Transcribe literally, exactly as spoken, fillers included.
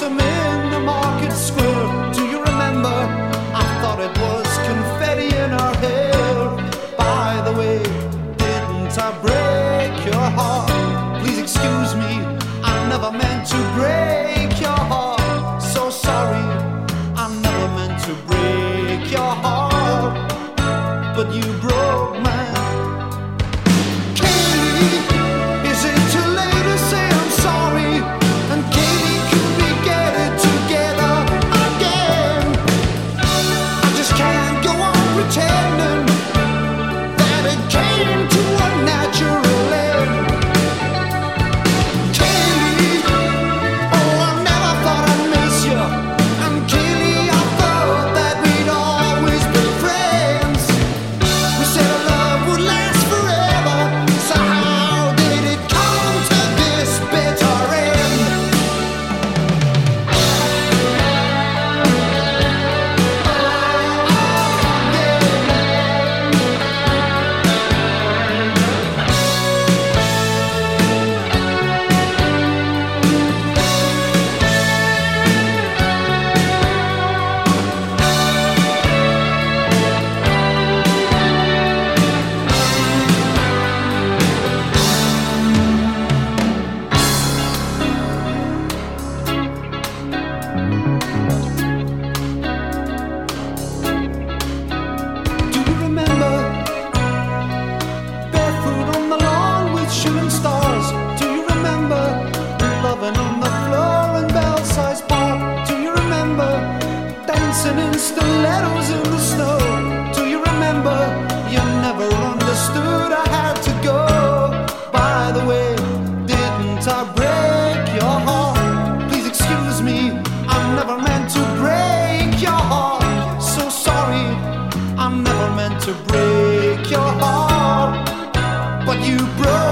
blossom in the market square. Do you remember? I thought it was confetti in her hair. By the way, didn't I break your heart? Please excuse me, I never meant to break your heart. So sorry, I never meant to break your heart, but you broke mine. In stilettos in the snow. Do you remember? You never understood I had to go. By the way, didn't I break your heart? Please excuse me, I never meant to break your heart. So sorry, I never meant to break your heart, but you broke